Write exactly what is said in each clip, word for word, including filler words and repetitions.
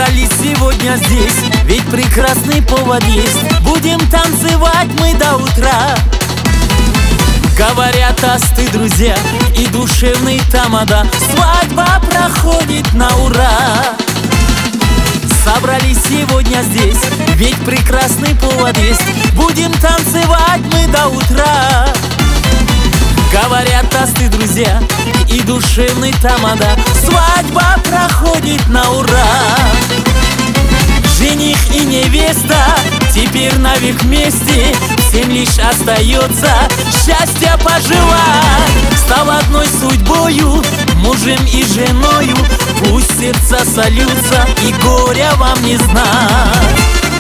Собрались сегодня здесь, ведь прекрасный повод есть. Будем танцевать мы до утра. Говорят тосты, друзья, и душевный тамада. Свадьба проходит на ура. Собрались сегодня здесь, ведь прекрасный повод есть. Будем танцевать мы до утра. Говорят тосты, друзья, и душевный тамада. Свадьба проходит на ура. Жених и невеста теперь навек вместе. Всем лишь остается счастье пожелать. Став одной судьбою, мужем и женою. Пусть сердца сольются и горя вам не знать.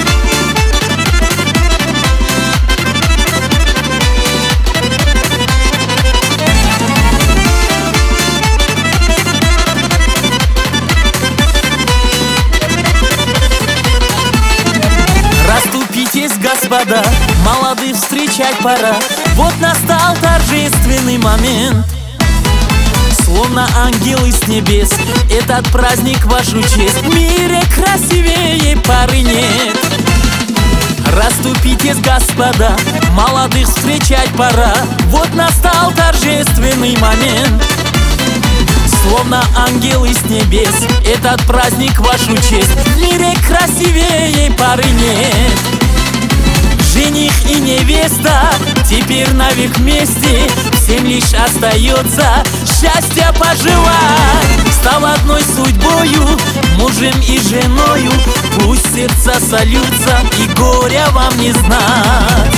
Расступитесь, господа, молодых встречать пора. Вот настал торжественный момент. Словно ангелы с небес, этот праздник вашу честь. В мире красивее пары нет. Расступитесь, господа, молодых встречать пора. Вот настал торжественный момент. Словно ангелы с небес, этот праздник вашу честь. В мире красивее пары нет. Жених и невеста теперь навек вместе. Всем лишь остается счастье пожелать. Став одной судьбою, мужем и женою. Пусть сердца сольются и горя вам не знать.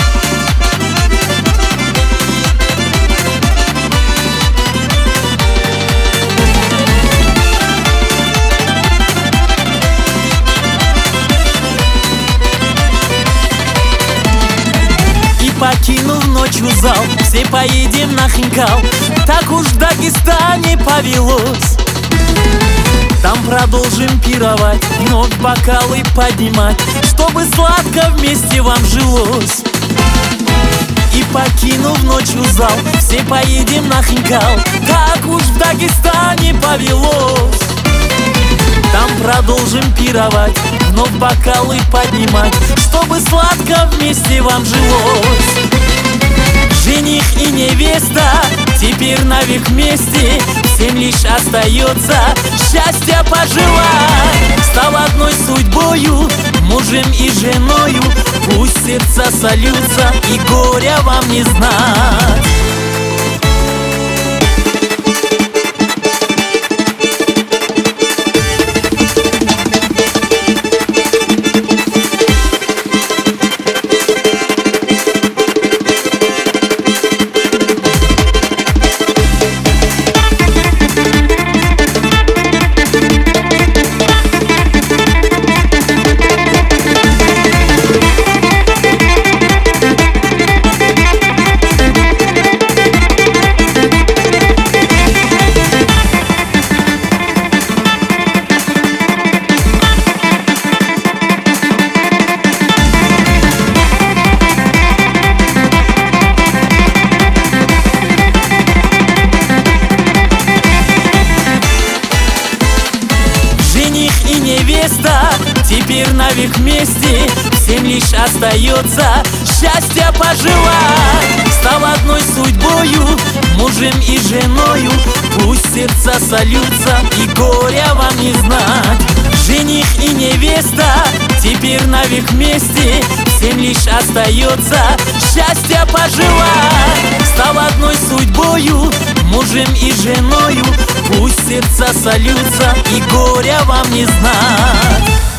Покинув ночью зал, все поедем на Хинкал. Так уж в Дагестане повелось. Там продолжим пировать, вновь бокалы поднимать, чтобы сладко вместе вам жилось. И покинув ночью зал, все поедем на Хинкал. Так уж в Дагестане повелось. Там продолжим пировать, вновь бокалы поднимать, чтобы сладко вместе вам жилось. Жених и невеста теперь навек вместе. Всем лишь остается счастье пожелать. Став одной судьбою, мужем и женою. Пусть сердца сольются и горя вам не знать. Невеста теперь навек вместе. Всем лишь остается счастье пожелать. Став одной судьбою, мужем и женою. Пусть сердца сольются и горя вам не знать. Жених и невеста теперь навек вместе. Всем лишь остается счастье пожелать. Став одной судьбою, мужем и женою. Пусть сердца сольются и горя вам не знать.